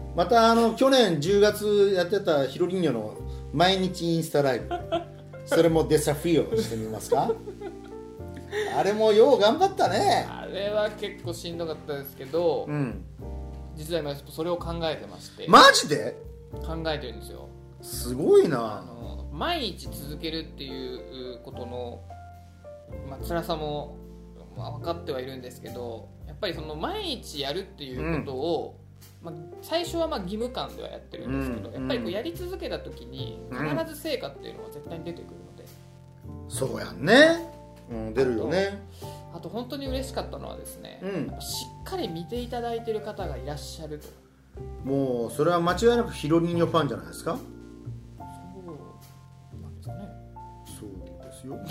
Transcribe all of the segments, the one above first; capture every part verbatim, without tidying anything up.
またあの去年じゅうがつやってたヒロリンニョの毎日インスタライブそれもデサフィオしてみますかあれもよう頑張ったね。 あれは結構しんどかったですけど、 うん、 実は今それを考えてまして。 マジで考えてるんですよ。 すごいな。 あの毎日続けるっていうことの、まあ、辛さも、まあ、分かってはいるんですけど、やっぱりその毎日やるっていうことを、うんまあ、最初はまあ義務感ではやってるんですけど、うん、やっぱりこうやり続けた時に必ず成果っていうのは絶対に出てくるので、 うん、そうやんね、うん、出るよね。 あと、あと本当に嬉しかったのはですね、うん、しっかり見ていただいている方がいらっしゃると。 もうそれは間違いなくヒロリニョファンじゃないですか。 そうなんですかね。 そうですよ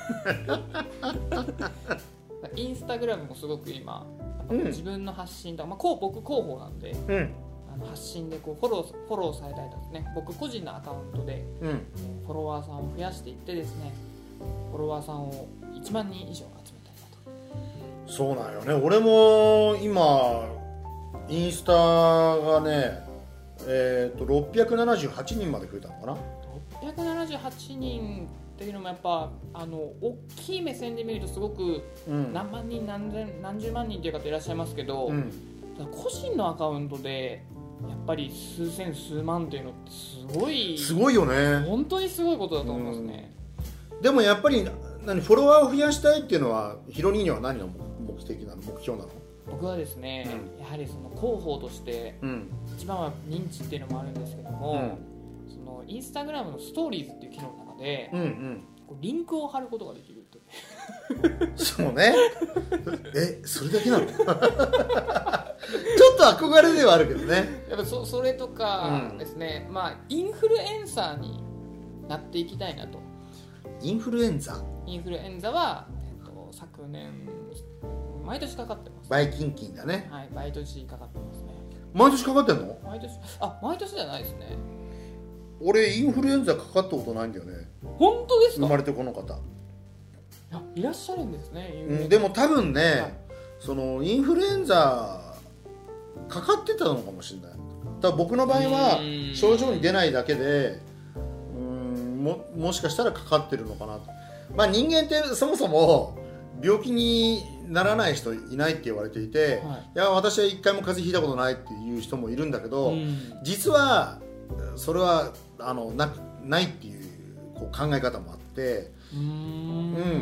インスタグラムもすごく今自分の発信と、まあ、こう僕広報なんで、うん、あの発信でこうフォロー、フォローされたりとかですね、僕個人のアカウントで、うん、フォロワーさんを増やしていってですね、フォロワーさんをいちまんにん以上集めたいなと。 そうなんよね。俺も今インスタがね、えー、とろっぴゃくななじゅうはちにんまで増えたのかな。ろっぴゃくななじゅうはちにんっていうのもやっぱあの大きい目線で見るとすごく何万人、うん、何千何十万人っていう方いらっしゃいますけど、うん、個人のアカウントでやっぱり数千数万っていうのってすごいすごいよね。 本当にすごいことだと思いますね、 うん、でもやっぱり何フォロワーを増やしたいっていうのはヒロニーには何の目的なの、目標なの？ 僕はですね、うん、やはりその広報として、うん、一番は認知っていうのもあるんですけども、うん、そのインスタグラムのストーリーズっていう機能の中で、うんうん、こうリンクを貼ることができると。 そうね。え、それだけなの？ちょっと憧れではあるけどね。 やっぱ そ, それとかですね、うん、まあインフルエンサーになっていきたいなと。 インフルエンザ？ インフルエンザは、えっと、昨年毎年かかってます。 バイキンキンだね。 はい、毎年かかってますね。 毎年かかってんの？ 毎年、あ、毎年じゃないですね。 俺インフルエンザかかったことないんだよね。 本当ですか？ 生まれてこの方。 あ、いらっしゃるんですね。 うん、でも多分ね、はい、そのインフルエンザかかってたのかもしれない。だから僕の場合は症状に出ないだけで、うーん も, もしかしたらかかってるのかなと。まあ人間ってそもそも病気にならない人いないって言われていて、はい、いや私は一回も風邪ひいたことないっていう人もいるんだけど、実はそれはあの な, ないっていう、こう考え方もあって、うーん、うん、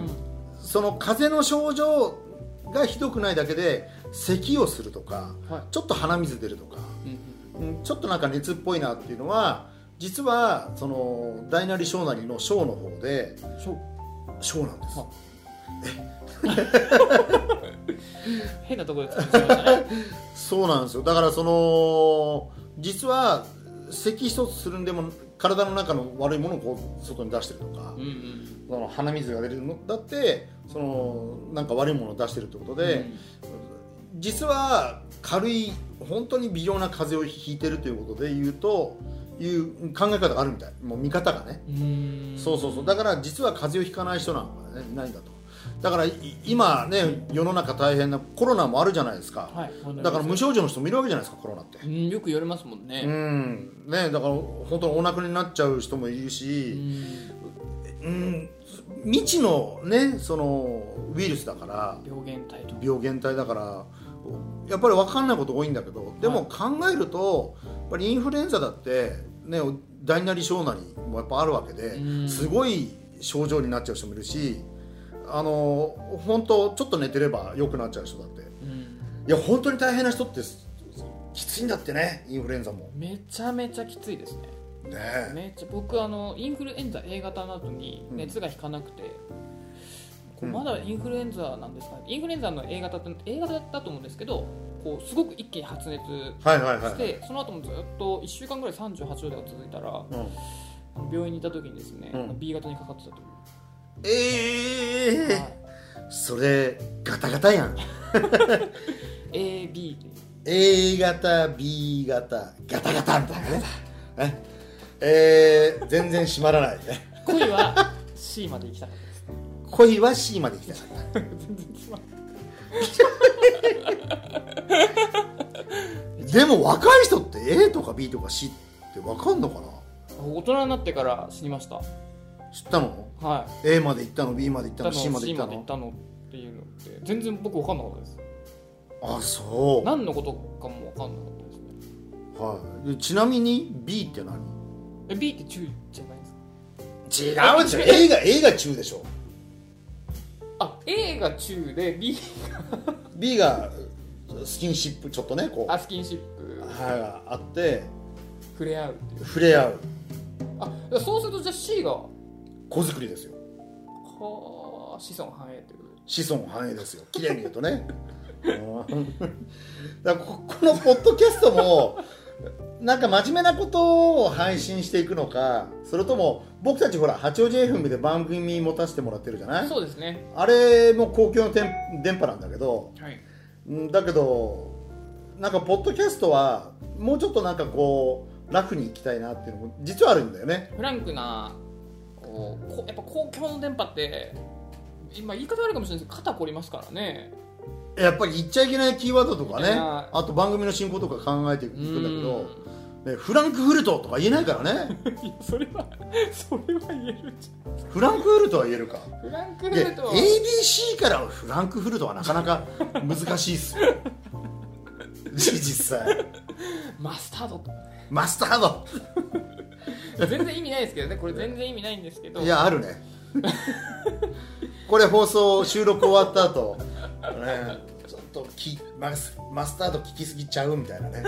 その風邪の症状がひどくないだけで咳をするとか、はい、ちょっと鼻水出るとか、うん、ちょっとなんか熱っぽいなっていうのは実はその大なり小なりの小の方で小なんです。 変なところで使ってしまいましたね。 そうなんですよ。だからその実は咳一つするんでも体の中の悪いものをこう外に出してるとか、うんうん、その鼻水が出るのだってそのなんか悪いものを出してるってことで、うん、実は軽い本当に微量な風邪をひいてるということで言うという考え方があるみたい。もう見方がね、うーん、そうそうそう。だから実は風邪をひかない人なんかねいないんだと。だから今ね世の中大変なコロナもあるじゃないですか、はい、だから無症状の人もいるわけじゃないですかコロナって。 うん、よく言われますもんね。 うんね、だから本当にお亡くなりになっちゃう人もいるし、うん、うん、未知のねそのウイルスだから病原体と病原体だからやっぱり分かんないこと多いんだけど、でも考えるとやっぱりインフルエンザだってね大なり小なりもやっぱあるわけで、すごい症状になっちゃう人もいるし、あの本当ちょっと寝てれば良くなっちゃう人だって、うん、いや本当に大変な人ってきついんだってね。インフルエンザもめちゃめちゃきついですね。 ねえ、 めっちゃ僕あのインフルエンザ A 型の後に熱が引かなくて、うん、こうまだインフルエンザなんですかね。インフルエンザの A 型って A 型だったと思うんですけど、こうすごく一気に発熱して、はいはいはい、その後もずっといっしゅうかんぐらいさんじゅうはちどが続いたら、うん、病院にいた時にですね、うん、B 型にかかってたという。 えー、はい、それガタガタやん。 エービー A 型 B 型ガタガタみたいなね。えー、全然閉まらないね。 恋は C まで行きたかったですね。 恋は C まで行きたかった。 全然閉まらない。 でも若い人って A とか B とか C って分かんのかな。 大人になってから知りました。 知ったの？ はい。 A まで行ったの B まで行ったの C まで行ったの C まで行ったのっていうのって全然僕分かんなかったです。 あ、そう。 何のことかも分かんなかったですね。 はい。でちなみに B って何？ え B って中じゃないです違うでしょ。A が A が中でしょ。 あ、A が中で B が B がスキンシップちょっとねこうあスキンシップはいあって触れ合うっていう。 触れ合う。 あ、そうするとじゃあ C が子作りですよ。 はあ、子孫繁栄ってことで。 子孫繁栄ですよ。綺麗に言うとね。だから こ, このポッドキャストもなんか真面目なことを配信していくのか、それとも僕たちほら八王子 エフエム で番組持たせてもらってるじゃない。 そうですね。 あれも公共の電波なんだけど、 はい、 だけどなんかポッドキャストはもうちょっとなんかこうラフに行きたいなっていうのも実はあるんだよね。 フランクなこうやっぱ公共の電波って今言い方悪いかもしれないですけど肩凝りますからね。 やっぱり言っちゃいけないキーワードとかね、 あと番組の進行とか考えていくんだけど、ね、フランクフルトとか言えないからね。 いやそれはそれは言えるじゃん。 フランクフルトは言えるか。 フランクフルトはエービーシー からフランクフルトはなかなか難しいっすよ。実際マスタードとかね。 マスタード全然意味ないですけどね。これ全然意味ないんですけど。 いやあるね。これ放送収録終わった後、ね、ちょっとき マ, スマスタード聞きすぎちゃうみたいなね。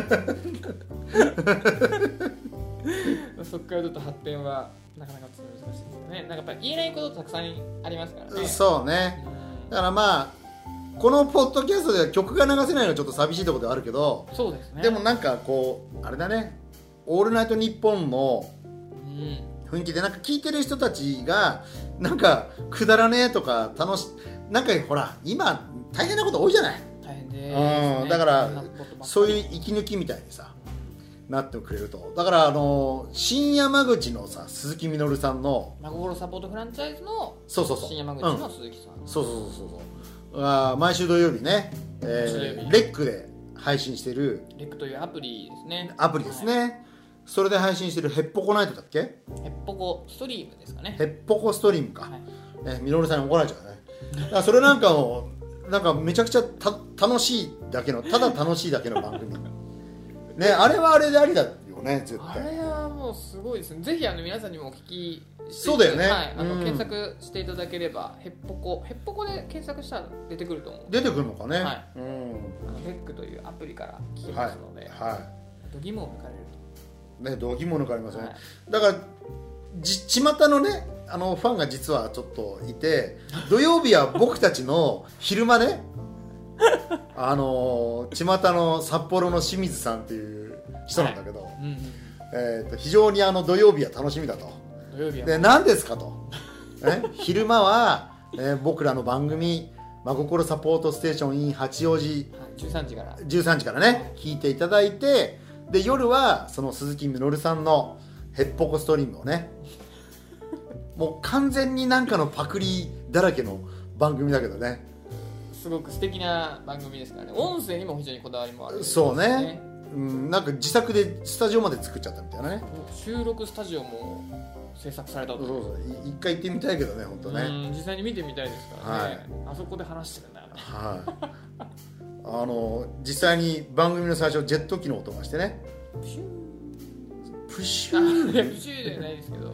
そこからちょっと発展はなかなか難しいですよね。なんかやっぱり言えないことたくさんありますからね。 そうね。だからまあこのポッドキャストでは曲が流せないのはちょっと寂しいところではあるけど、 そうですね。 でもなんかこうあれだね、オールナイトニッポンの雰囲気でなんか聞いてる人たちがなんかくだらねえとか楽しなんかほら今大変なこと多いじゃない。 大変ですね。 うん、だからそういう息抜きみたいにさなってくれると。だからあの新山口のさ鈴木みのるさんの真心サポートフランチャイズのそうそうそう新山口の鈴木さん、 うん、そうそうそうそうあ毎週土曜日ね、えー、レックで配信してるレックというアプリですね。 アプリですね、はい、それで配信してるヘッポコナイトだっけ。 ヘッポコストリームですかね。 ヘッポコストリームか、はい、えみのるさんに怒られちゃうね。だからそれなんかをなんかめちゃくちゃた楽しいだけのただ楽しいだけの番組ね、あれはあれでありだよね絶対。 あれはもうすごいですね。ぜひあの皆さんにもお聞きしてそうだよね、 はい、あの、 うん、 検索していただければヘッポコヘッポコで検索したら出てくると思う。 出てくるのかね、 はい、 うん、 あのレックというアプリから聞けますので、 はいはい、 度肝を抜かれるとね、度肝を抜かれますね、 はい、 だからじ巷のねあのファンが実はちょっといて、土曜日は僕たちの昼間ねあの巷の札幌の清水さんっていう人なんだけど、はい、うんうん、えー、と非常にあの土曜日は楽しみだと。 土曜日はで何ですかと、ね、昼間は、えー、僕らの番組真心サポートステーション in 八王子、はい、 じゅうさんじからじゅうさんじからね聞いていただいて、で夜はその鈴木みのるさんのヘッポコストリームをねもう完全になんかのパクリだらけの番組だけどね、 すごく素敵な番組ですからね。音声にも非常にこだわりもある、ね、 そうね、うん、なんか自作でスタジオまで作っちゃったみたいなね。 収録スタジオも制作されたと。 そうそう一回行ってみたいけどね本当ね。 うん実際に見てみたいですからね、はい、あそこで話してるんだよね。 はい、あの実際に番組の最初ジェット機の音がしてねプシュープシューいやプシューじゃないですけど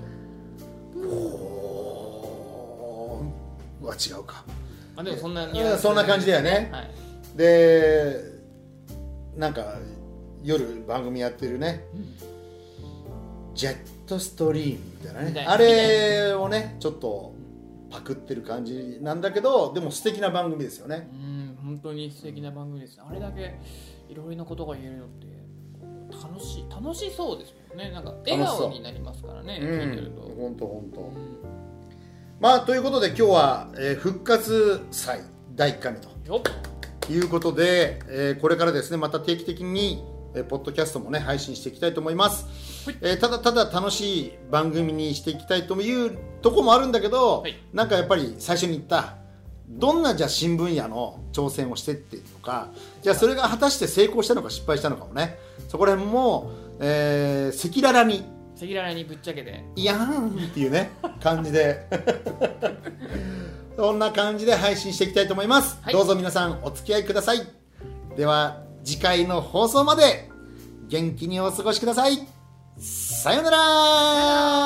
おーは違うか。 あでもそんなニュアンスそんな感じだよね、はい、でなんか夜番組やってるね、うん、ジェットストリームみたいなね、みたいなあれをねちょっとパクってる感じなんだけど、でも素敵な番組ですよね。 うん本当に素敵な番組です。あれだけいろいろなことが言えるのって楽しい楽しそうですもんね。なんか笑顔になりますからね、聞いてると。 本当本当。まあということで今日は、えー、復活祭だいいっかいめということで、えー、これからですねまた定期的に、えー、ポッドキャストもね配信していきたいと思います、はいえー、ただただ楽しい番組にしていきたいというところもあるんだけど、はい、なんかやっぱり最初に言ったどんなじゃあ新分野の挑戦をしてっているのか、じゃあそれが果たして成功したのか失敗したのかもね、そこら辺も赤裸々に赤裸々にぶっちゃけていやーんっていうね感じでそんな感じで配信していきたいと思います、はい、どうぞ皆さんお付き合いください。では次回の放送まで元気にお過ごしください。さようなら。